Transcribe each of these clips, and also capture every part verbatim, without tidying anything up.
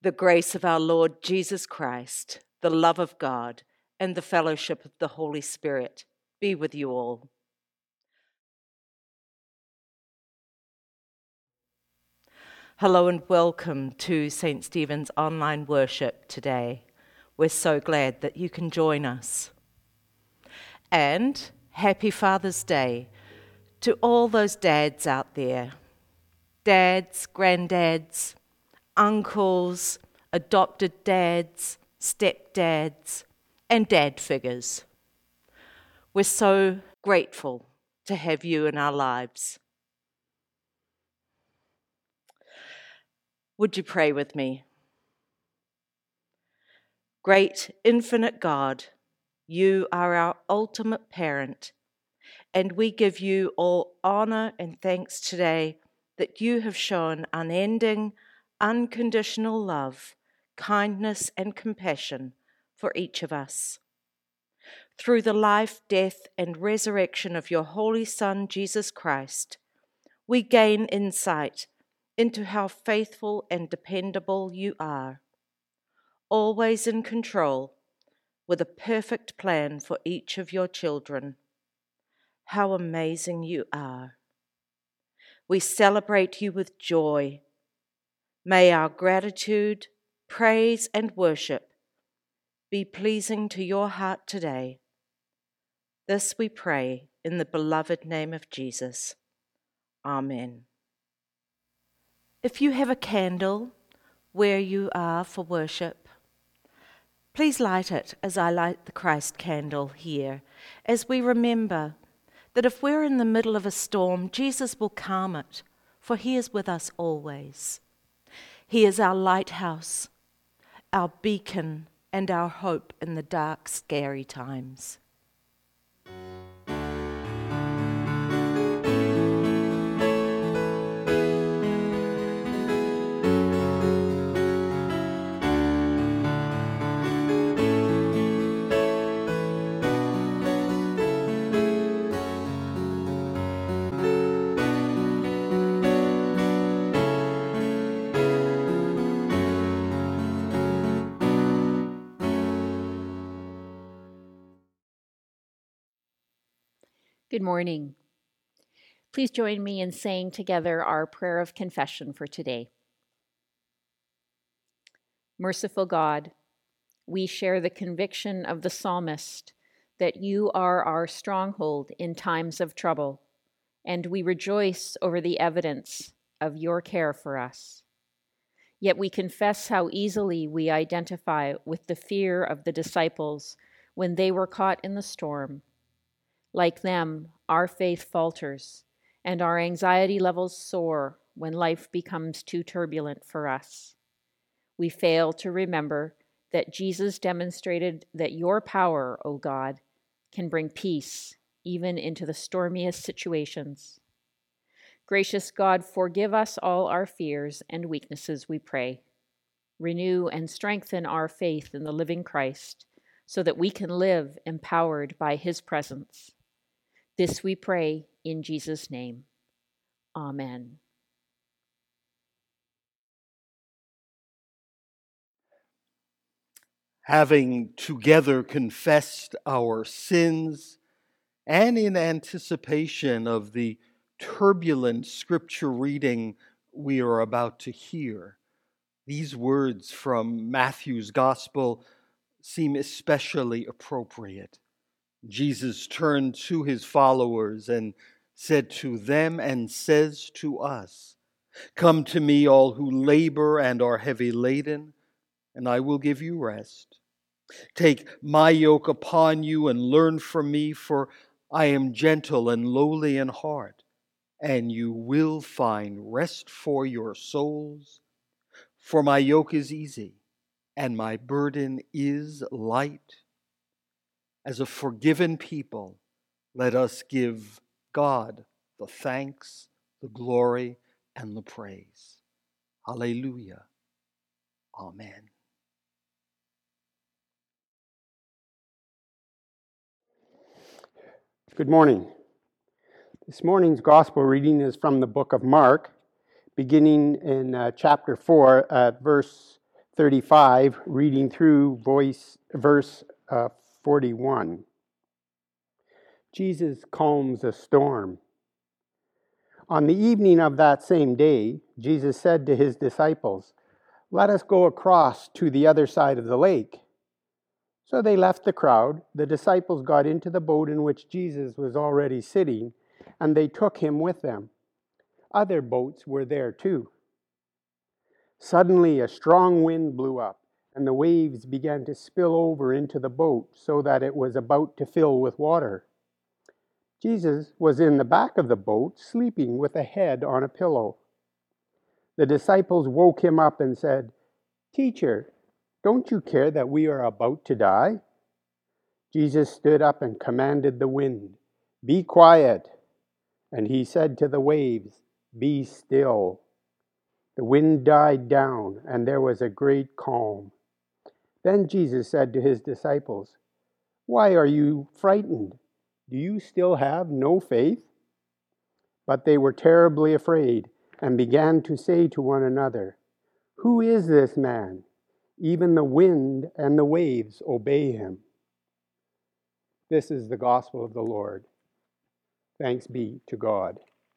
The grace of our Lord Jesus Christ, the love of God, and the fellowship of the Holy Spirit be with you all. Hello and welcome to Saint Stephen's online worship today. We're so glad that you can join us. And happy Father's Day to all those dads out there. Dads, granddads, uncles, adopted dads, stepdads, and dad figures. We're so grateful to have you in our lives. Would you pray with me? Great infinite God, you are our ultimate parent, and we give you all honor and thanks today that you have shown unending, unconditional love, kindness, and compassion for each of us. Through the life, death, and resurrection of your Holy Son, Jesus Christ, we gain insight into how faithful and dependable you are, always in control, with a perfect plan for each of your children. How amazing you are. We celebrate you with joy. May our gratitude, praise, and worship be pleasing to your heart today. This we pray in the beloved name of Jesus. Amen. If you have a candle where you are for worship, please light it as I light the Christ candle here, as we remember that if we're in the middle of a storm, Jesus will calm it, for he is with us always. He is our lighthouse, our beacon, and our hope in the dark, scary times. Good morning. Please join me in saying together our prayer of confession for today. Merciful God, we share the conviction of the psalmist that you are our stronghold in times of trouble, and we rejoice over the evidence of your care for us. Yet we confess how easily we identify with the fear of the disciples when they were caught in the storm. Like them, our faith falters, and our anxiety levels soar when life becomes too turbulent for us. We fail to remember that Jesus demonstrated that your power, O God, can bring peace even into the stormiest situations. Gracious God, forgive us all our fears and weaknesses, we pray. Renew and strengthen our faith in the living Christ so that we can live empowered by his presence. This we pray in Jesus' name. Amen. Having together confessed our sins and in anticipation of the turbulent scripture reading we are about to hear, these words from Matthew's Gospel seem especially appropriate. Jesus turned to his followers and said to them and says to us, "Come to me, all who labor and are heavy laden, and I will give you rest. Take my yoke upon you and learn from me, for I am gentle and lowly in heart, and you will find rest for your souls. For my yoke is easy, and my burden is light." As a forgiven people, let us give God the thanks, the glory, and the praise. Hallelujah. Amen. Good morning. This morning's gospel reading is from the book of Mark, beginning in uh, chapter four, uh, verse thirty-five, reading through voice, verse uh, forty-one. Jesus calms a storm. On the evening of that same day, Jesus said to his disciples, "Let us go across to the other side of the lake." So they left the crowd. The disciples got into the boat in which Jesus was already sitting, and they took him with them. Other boats were there too. Suddenly a strong wind blew up, and the waves began to spill over into the boat so that it was about to fill with water. Jesus was in the back of the boat, sleeping with a head on a pillow. The disciples woke him up and said, "Teacher, don't you care that we are about to die?" Jesus stood up and commanded the wind, "Be quiet." And he said to the waves, "Be still." The wind died down, and there was a great calm. Then Jesus said to his disciples, "Why are you frightened? Do you still have no faith?" But they were terribly afraid and began to say to one another, "Who is this man? Even the wind and the waves obey him." This is the gospel of the Lord. Thanks be to God.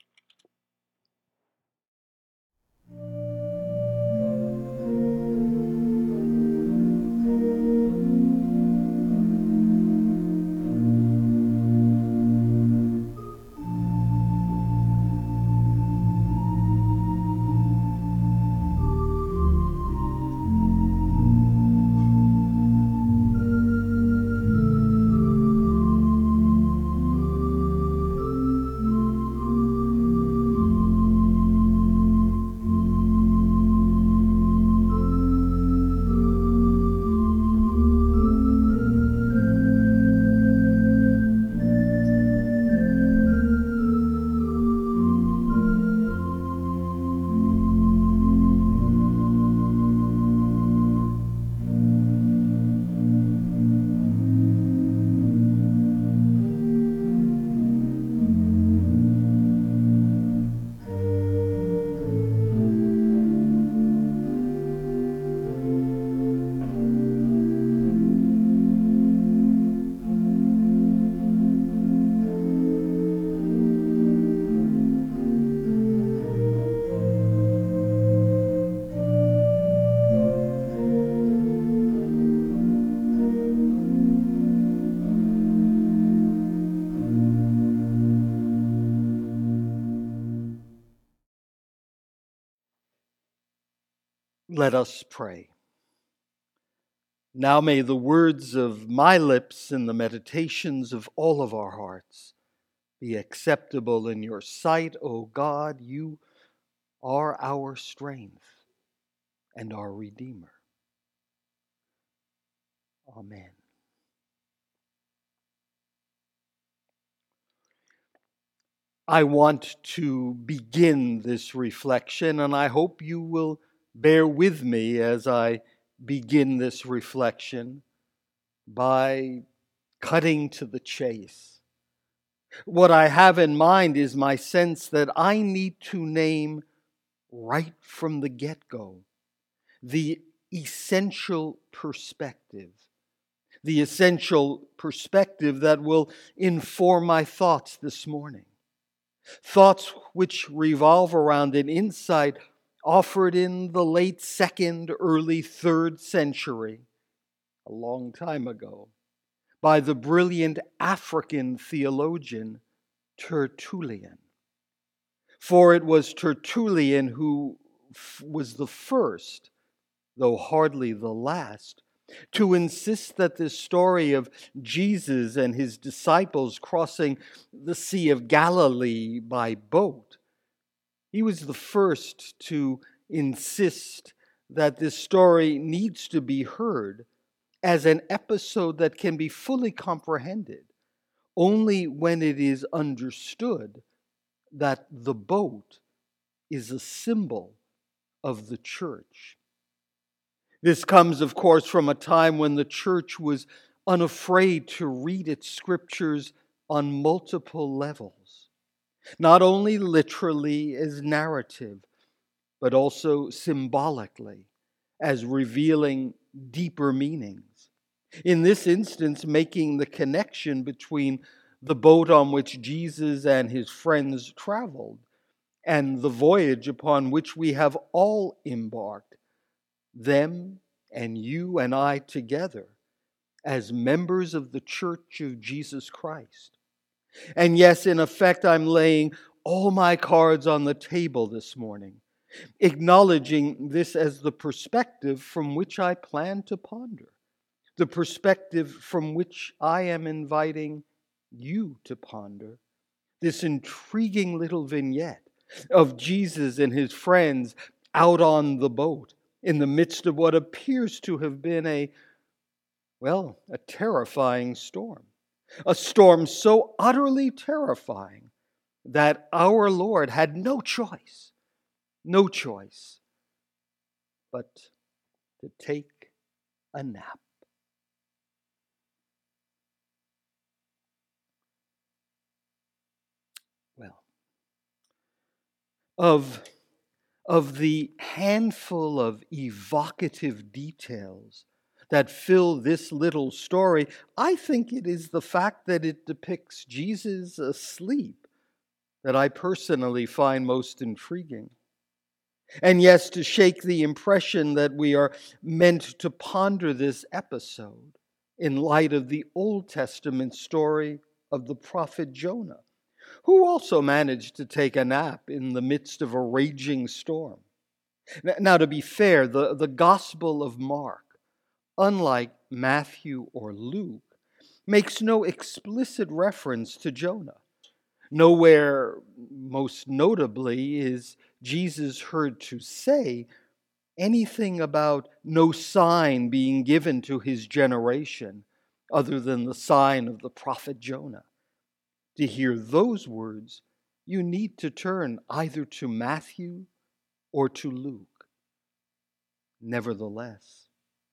Let us pray. Now may the words of my lips and the meditations of all of our hearts be acceptable in your sight, O God. You are our strength and our Redeemer. Amen. I want to begin this reflection, and I hope you will bear with me as I begin this reflection by cutting to the chase. What I have in mind is my sense that I need to name right from the get-go the essential perspective, the essential perspective that will inform my thoughts this morning. Thoughts which revolve around an insight offered in the late second, early third century, a long time ago, by the brilliant African theologian Tertullian. For it was Tertullian who f- was the first, though hardly the last, to insist that this story of Jesus and his disciples crossing the Sea of Galilee by boat, he was the first to insist that this story needs to be heard as an episode that can be fully comprehended only when it is understood that the boat is a symbol of the church. This comes, of course, from a time when the church was unafraid to read its scriptures on multiple levels, not only literally as narrative, but also symbolically, as revealing deeper meanings. In this instance, making the connection between the boat on which Jesus and his friends traveled and the voyage upon which we have all embarked, them and you and I together, as members of the Church of Jesus Christ. And yes, in effect, I'm laying all my cards on the table this morning, acknowledging this as the perspective from which I plan to ponder, the perspective from which I am inviting you to ponder, this intriguing little vignette of Jesus and his friends out on the boat in the midst of what appears to have been a, well, a terrifying storm. A storm so utterly terrifying that our Lord had no choice, no choice, but to take a nap. Well, of, of the handful of evocative details that fill this little story, I think it is the fact that it depicts Jesus asleep that I personally find most intriguing. And yes, to shake the impression that we are meant to ponder this episode in light of the Old Testament story of the prophet Jonah, who also managed to take a nap in the midst of a raging storm. Now, to be fair, the, the Gospel of Mark, unlike Matthew or Luke, makes no explicit reference to Jonah. Nowhere, most notably, is Jesus heard to say anything about no sign being given to his generation other than the sign of the prophet Jonah. To hear those words, you need to turn either to Matthew or to Luke. Nevertheless,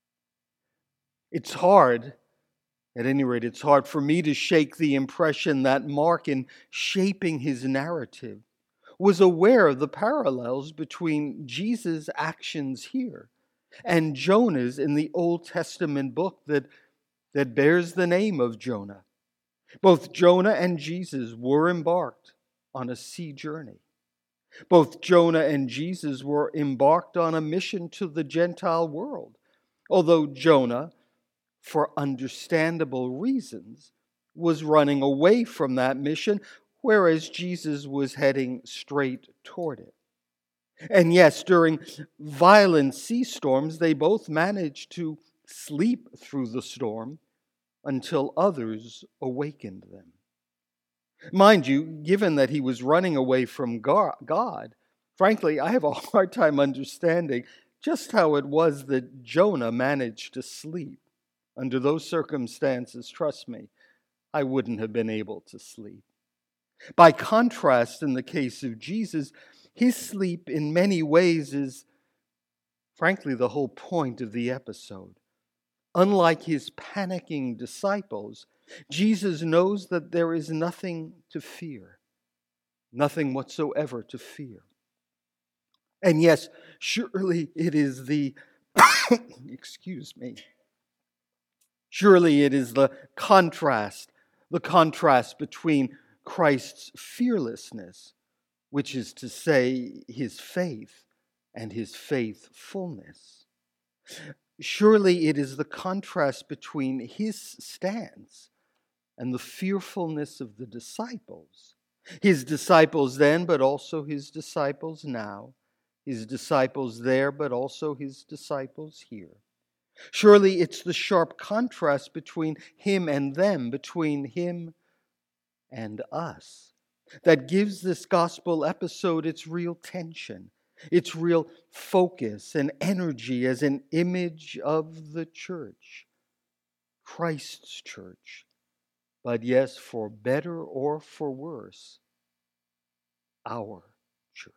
it's hard, at any rate, it's hard for me to shake the impression that Mark, in shaping his narrative, was aware of the parallels between Jesus' actions here and Jonah's in the Old Testament book that, that bears the name of Jonah. Both Jonah and Jesus were embarked on a sea journey. Both Jonah and Jesus were embarked on a mission to the Gentile world, although Jonah, for understandable reasons, was running away from that mission, whereas Jesus was heading straight toward it. And yes, during violent sea storms, they both managed to sleep through the storm until others awakened them. Mind you, given that he was running away from God, frankly, I have a hard time understanding just how it was that Jonah managed to sleep. Under those circumstances, trust me, I wouldn't have been able to sleep. By contrast, in the case of Jesus, his sleep in many ways is, frankly, the whole point of the episode. Unlike his panicking disciples, Jesus knows that there is nothing to fear, nothing whatsoever to fear. And yes, surely it is the, excuse me, surely it is the contrast, the contrast between Christ's fearlessness, which is to say his faith, and his faithfulness. Surely it is the contrast between his stance and the fearfulness of the disciples. His disciples then, but also his disciples now. His disciples there, but also his disciples here. Surely it's the sharp contrast between him and them, between him and us, that gives this gospel episode its real tension, its real focus and energy as an image of the church, Christ's church. But yes, for better or for worse, our church.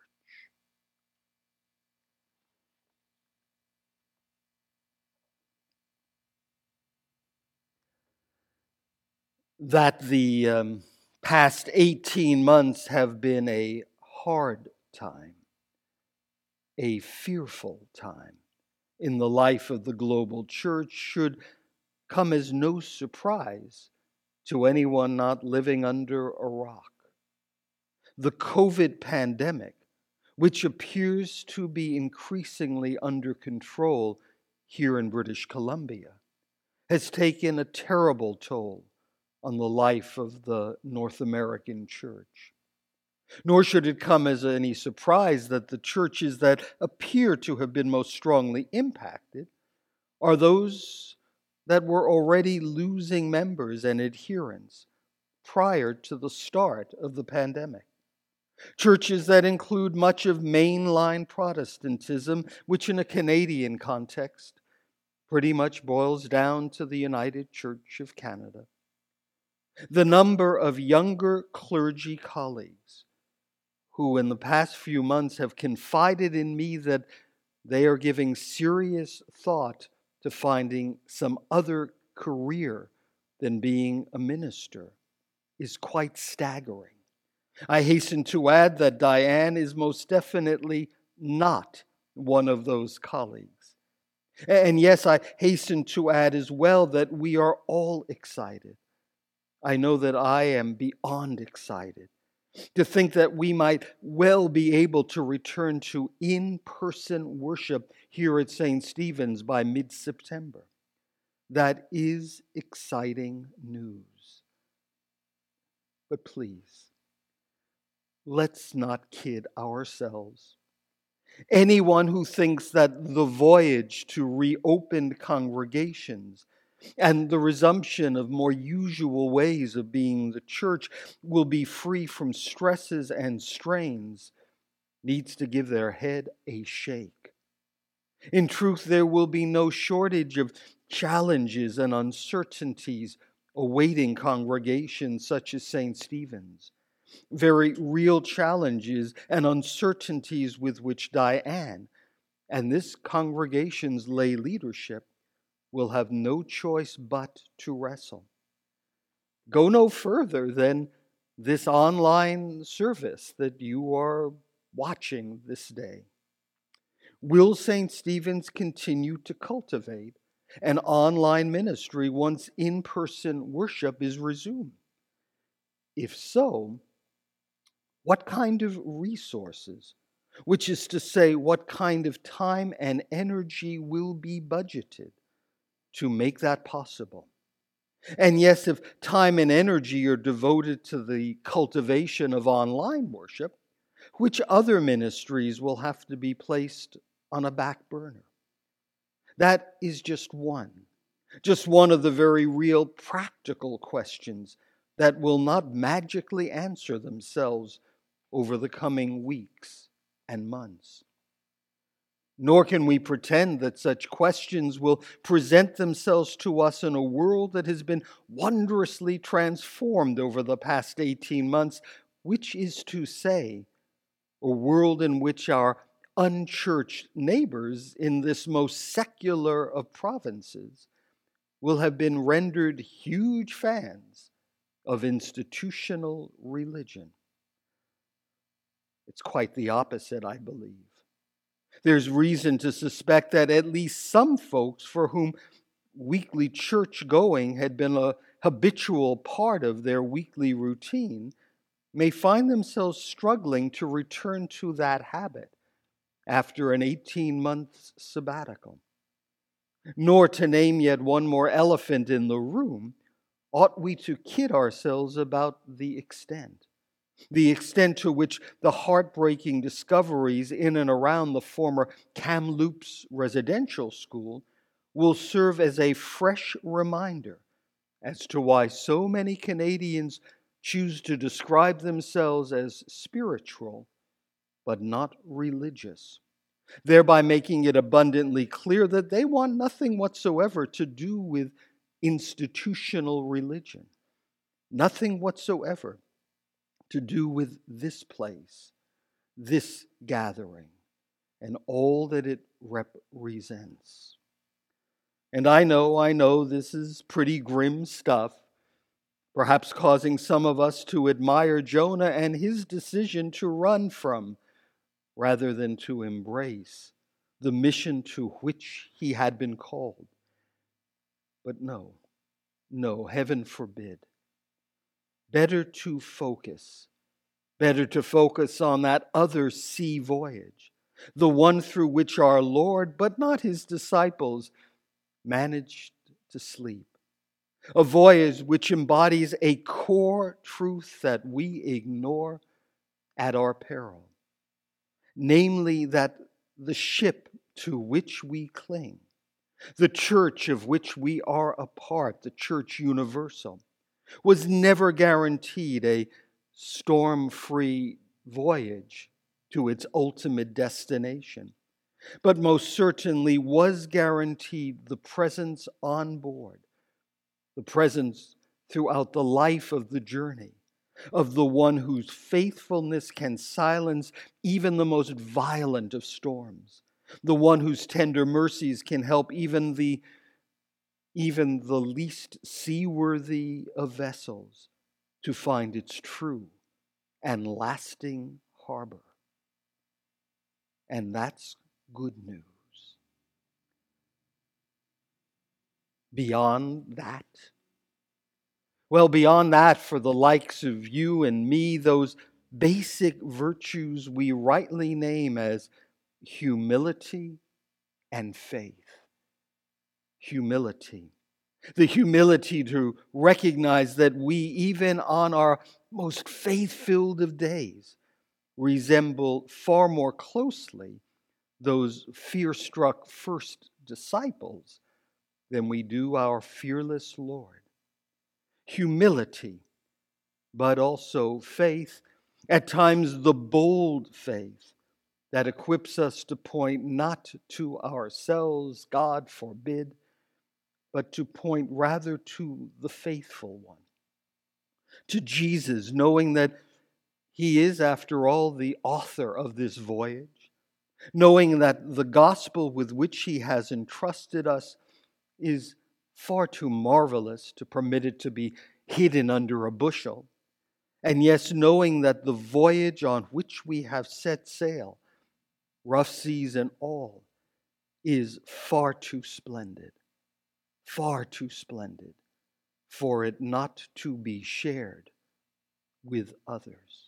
That the um, past eighteen months have been a hard time, a fearful time, in the life of the global church should come as no surprise to anyone not living under a rock. The COVID pandemic, which appears to be increasingly under control here in British Columbia, has taken a terrible toll on the life of the North American church. Nor should it come as any surprise that the churches that appear to have been most strongly impacted are those that were already losing members and adherents prior to the start of the pandemic. Churches that include much of mainline Protestantism, which in a Canadian context pretty much boils down to the United Church of Canada. The number of younger clergy colleagues who in the past few months have confided in me that they are giving serious thought to finding some other career than being a minister is quite staggering. I hasten to add that Diane is most definitely not one of those colleagues. And yes, I hasten to add as well that we are all excited. I know that I am beyond excited to think that we might well be able to return to in-person worship here at Saint Stephen's by mid-September. That is exciting news. But please, let's not kid ourselves. Anyone who thinks that the voyage to reopened congregations and the resumption of more usual ways of being the church will be free from stresses and strains needs to give their head a shake. In truth, there will be no shortage of challenges and uncertainties awaiting congregations such as Saint Stephen's. Very real challenges and uncertainties with which Diane and this congregation's lay leadership will have no choice but to wrestle. Go no further than this online service that you are watching this day. Will Saint Stephen's continue to cultivate an online ministry once in-person worship is resumed? If so, what kind of resources, which is to say, what kind of time and energy will be budgeted to make that possible? And yes, if time and energy are devoted to the cultivation of online worship, which other ministries will have to be placed on a back burner? That is just one, just one of the very real practical questions that will not magically answer themselves over the coming weeks and months. Nor can we pretend that such questions will present themselves to us in a world that has been wondrously transformed over the past eighteen months, which is to say, a world in which our unchurched neighbors in this most secular of provinces will have been rendered huge fans of institutional religion. It's quite the opposite, I believe. There's reason to suspect that at least some folks for whom weekly church going had been a habitual part of their weekly routine may find themselves struggling to return to that habit after an eighteen-month sabbatical. Nor, to name yet one more elephant in the room, ought we to kid ourselves about the extent. The extent to which the heartbreaking discoveries in and around the former Kamloops residential school will serve as a fresh reminder as to why so many Canadians choose to describe themselves as spiritual but not religious, thereby making it abundantly clear that they want nothing whatsoever to do with institutional religion, nothing whatsoever to do with this place, this gathering, and all that it represents. And I know, I know this is pretty grim stuff, perhaps causing some of us to admire Jonah and his decision to run from rather than to embrace the mission to which he had been called. But no, no, heaven forbid. Better to focus, better to focus on that other sea voyage, the one through which our Lord, but not his disciples, managed to sleep. A voyage which embodies a core truth that we ignore at our peril, namely that the ship to which we cling, the church of which we are a part, the church universal, was never guaranteed a storm-free voyage to its ultimate destination, but most certainly was guaranteed the presence on board, the presence throughout the life of the journey of the one whose faithfulness can silence even the most violent of storms, the one whose tender mercies can help even the even the least seaworthy of vessels to find its true and lasting harbor. And that's good news. Beyond that, well, beyond that, for the likes of you and me, those basic virtues we rightly name as humility and faith. Humility. The humility to recognize that we, even on our most faith-filled of days, resemble far more closely those fear-struck first disciples than we do our fearless Lord. Humility, but also faith, at times the bold faith that equips us to point not to ourselves, God forbid, but to point rather to the faithful one, to Jesus, knowing that he is, after all, the author of this voyage, knowing that the gospel with which he has entrusted us is far too marvelous to permit it to be hidden under a bushel, and yes, knowing that the voyage on which we have set sail, rough seas and all, is far too splendid, far too splendid for it not to be shared with others.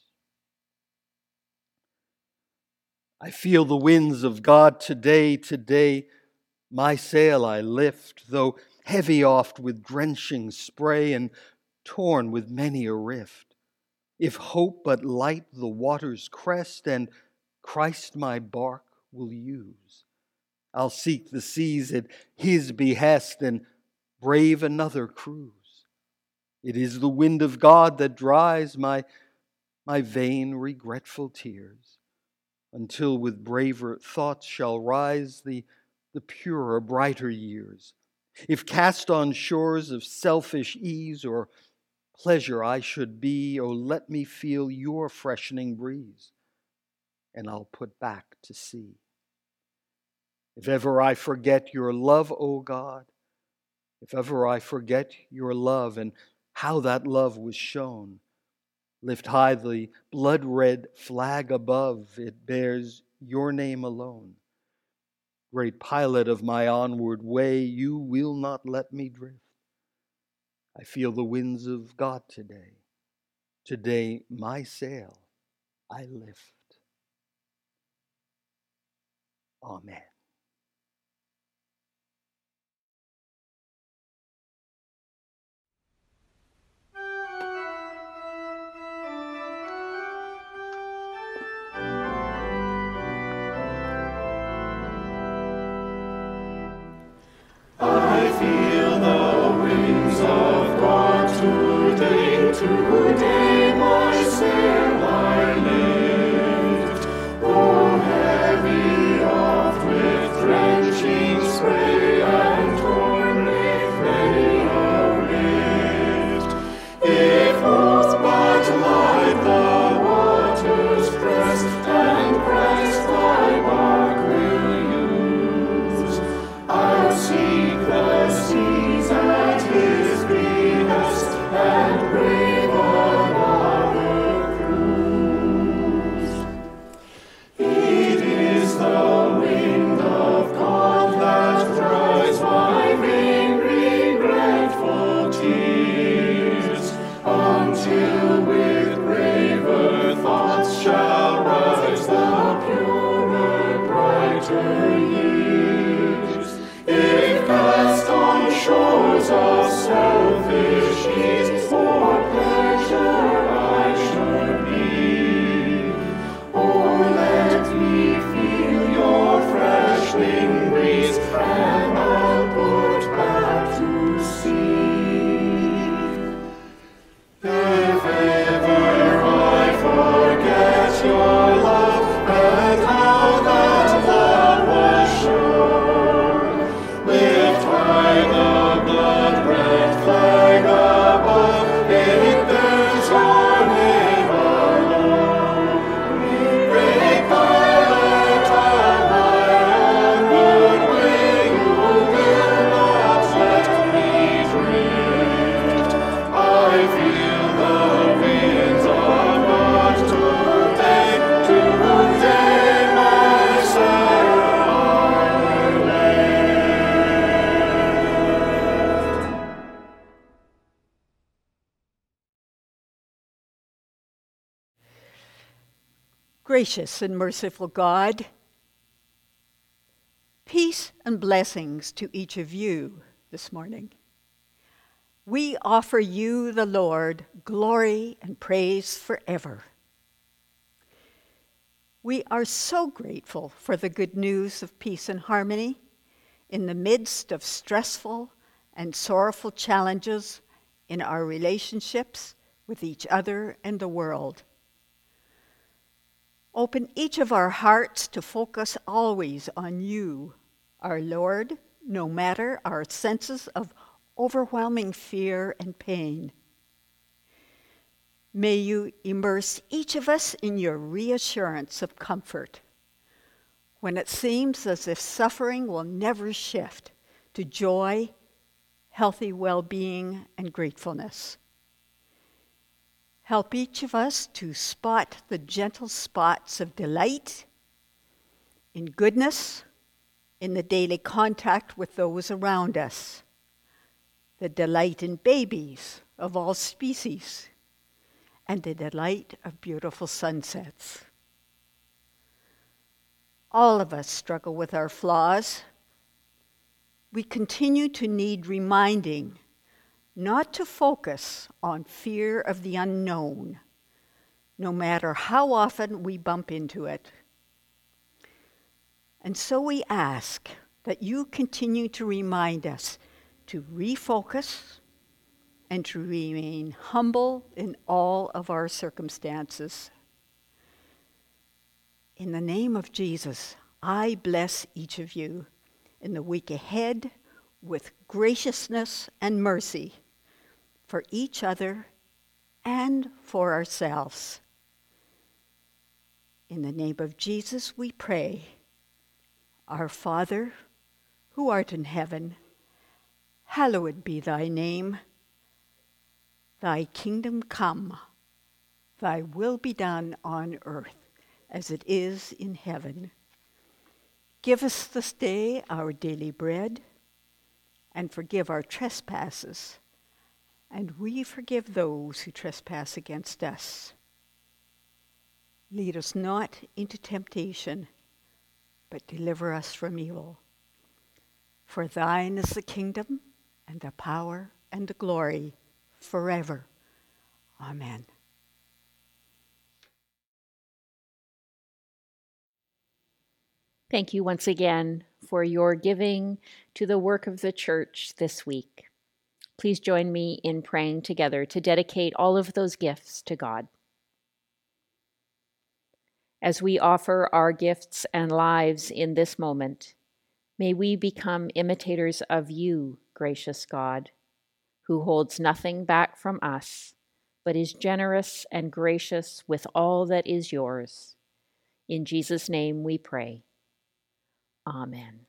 I feel the winds of God today, today my sail I lift, though heavy oft with drenching spray and torn with many a rift. If hope but light the water's crest and Christ my bark will use, I'll seek the seas at his behest and brave another cruise. It is the wind of God that dries my, my vain regretful tears, until with braver thoughts shall rise the, the purer, brighter years. If cast on shores of selfish ease or pleasure I should be, oh, let me feel your freshening breeze, and I'll put back to sea. If ever I forget your love, O God, if ever I forget your love and how that love was shown, lift high the blood-red flag above, it bears your name alone. Great pilot of my onward way, you will not let me drift. I feel the winds of God today. Today my sail I lift. Amen. I feel the winds of God today, today my sail I lift. Oh, heavy oft with drenching spray and torn with many a rift. If hope but light the water's crest, and Christ thy bark will use, I'll seek the seas at his behest, and brave another eyes the purer, brighter years. If cast on shores of selfish ease, for pleasure I should be. Oh, let me feel your fresh wing breeze, and I'll put back to sea. If ever I forget your love, and how that love was shown, lift high the blood-red flag above, it bears your name alone. Great pilot of my onward way, you will not let me drift. I feel the winds of God today, today my sail I lift. Gracious and merciful God, peace and blessings to each of you this morning. We offer you, the Lord, glory and praise forever. We are so grateful for the good news of peace and harmony in the midst of stressful and sorrowful challenges in our relationships with each other and the world. Open each of our hearts to focus always on you, our Lord, no matter our senses of overwhelming fear and pain. May you immerse each of us in your reassurance of comfort when it seems as if suffering will never shift to joy, healthy well-being, and gratefulness. Help each of us to spot the gentle spots of delight in goodness, in the daily contact with those around us, the delight in babies of all species, and the delight of beautiful sunsets. All of us struggle with our flaws. We continue to need reminding not to focus on fear of the unknown, no matter how often we bump into it. And so we ask that you continue to remind us to refocus and to remain humble in all of our circumstances. In the name of Jesus, I bless each of you in the week ahead with graciousness and mercy for each other and for ourselves. In the name of Jesus we pray. Our Father, who art in heaven, hallowed be thy name. Thy kingdom come, thy will be done on earth as it is in heaven. Give us this day our daily bread, and forgive our trespasses, and we forgive those who trespass against us. Lead us not into temptation, but deliver us from evil. For thine is the kingdom, and the power, and the glory, forever. Amen. Thank you once again for your giving to the work of the church this week. Please join me in praying together to dedicate all of those gifts to God. As we offer our gifts and lives in this moment, may we become imitators of you, gracious God, who holds nothing back from us, but is generous and gracious with all that is yours. In Jesus' name we pray. Amen.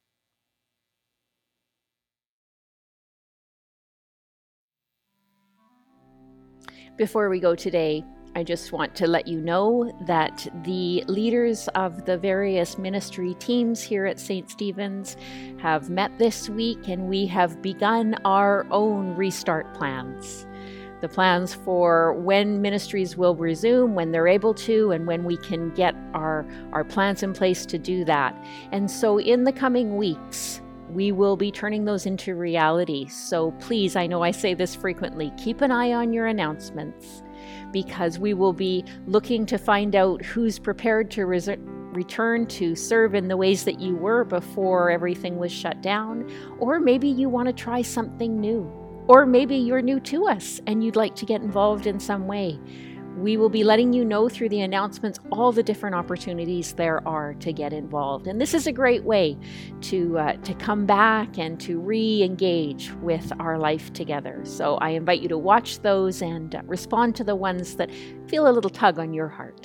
Before we go today, I just want to let you know that the leaders of the various ministry teams here at Saint Stephen's have met this week, and we have begun our own restart plans. the plans for when ministries will resume, when they're able to, and when we can get our, our plans in place to do that. And so in the coming weeks, we will be turning those into reality. So please, I know I say this frequently, keep an eye on your announcements, because we will be looking to find out who's prepared to res- return to serve in the ways that you were before everything was shut down. Or maybe you want to try something new. Or maybe you're new to us and you'd like to get involved in some way. We will be letting you know through the announcements all the different opportunities there are to get involved. And this is a great way to uh, to come back and to re-engage with our life together. So I invite you to watch those and uh, respond to the ones that feel a little tug on your heart.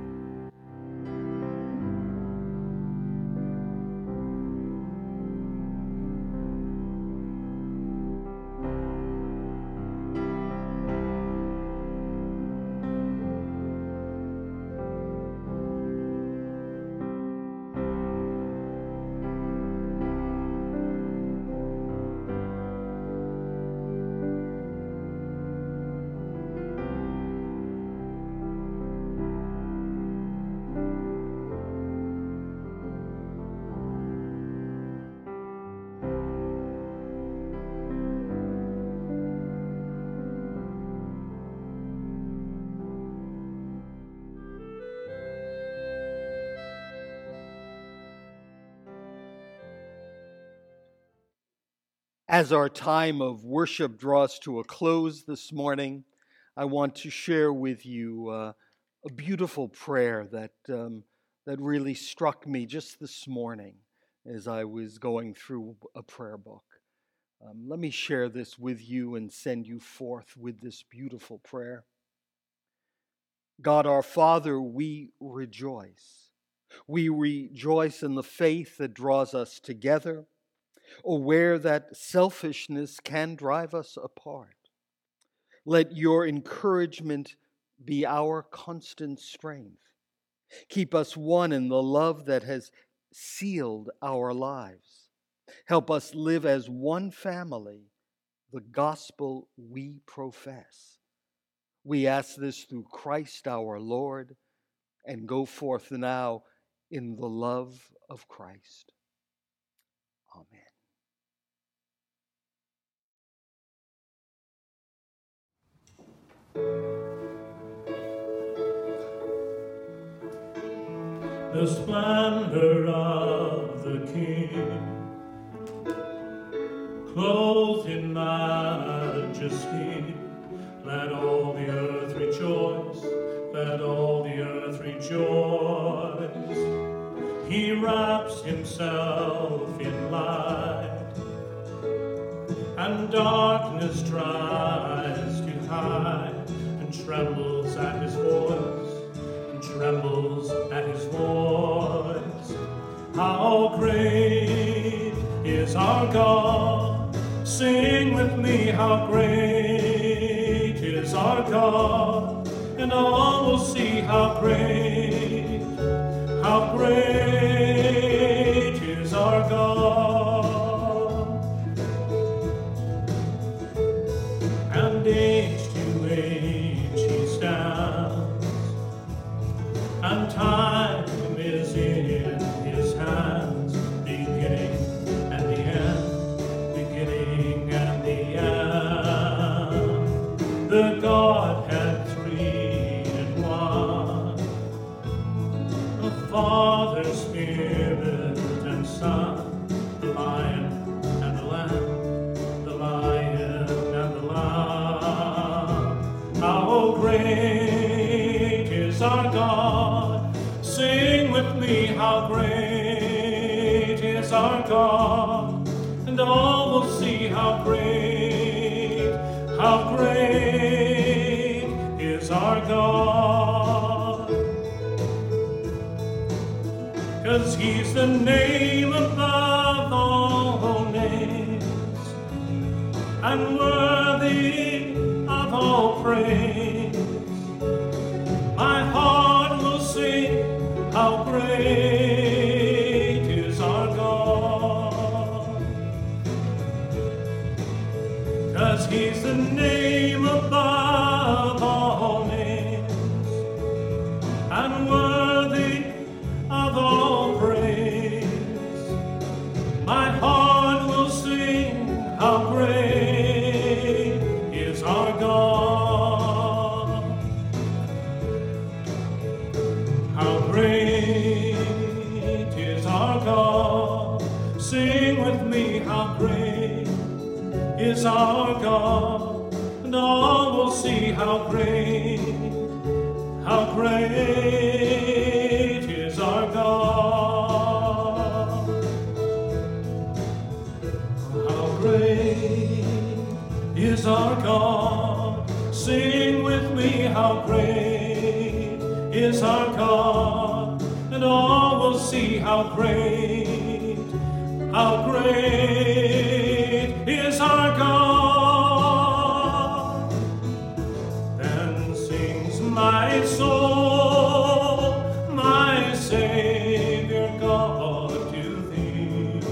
As our time of worship draws to a close this morning, I want to share with you uh, a beautiful prayer that um, that really struck me just this morning as I was going through a prayer book. Um, let me share this with you and send you forth with this beautiful prayer. God our Father, we rejoice. We rejoice in the faith that draws us together, aware that selfishness can drive us apart. Let your encouragement be our constant strength. Keep us one in the love that has sealed our lives. Help us live as one family, the gospel we profess. We ask this through Christ our Lord, and go forth now in the love of Christ. Amen. The splendor of the King, clothed in majesty, let all the earth rejoice, let all the earth rejoice. He wraps himself in light, and darkness tries to hide, and trembles at his voice, and trembles at his voice. How great is our God! Sing with me, how great is our God! And all will see how great, how great is our God. And age to age he stands, and time is in his hands, beginning and the end, beginning and the end. The Godhead three in one, the Father, Spirit, and Son, the Lion and the Lamb, the Lion and the Lamb. How great is our God! Sing with me, how great is our God! And all will see how great, how great is our God. 'Cause he's the name above all names, and worthy of all praise. My heart will sing, how great is our God. 'Cause he's the name above Sing with me, how great is our God, and all will see how great, how great is our God. How great is our God. Sing with me, how great is our God, and all will see how great, how great is our God. Then sings my soul, my Savior God, to thee.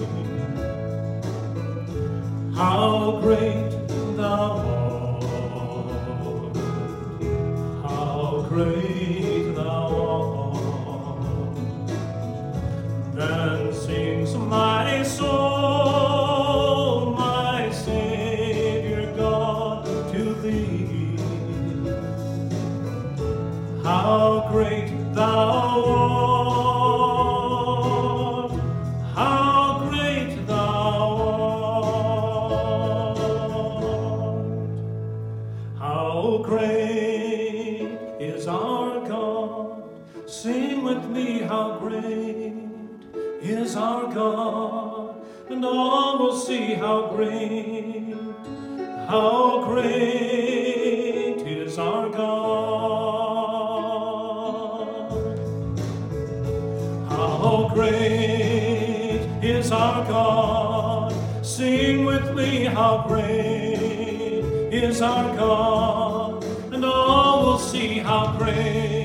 How great thou art, how great thou art. Then sings my soul, my Savior God, to thee. How great thou art, how great thou art. How great is our God. Sing with me, how great is our God, and all will see how great, how great is our God. How great is our God. Sing with me, how great is our God, and all will see how great,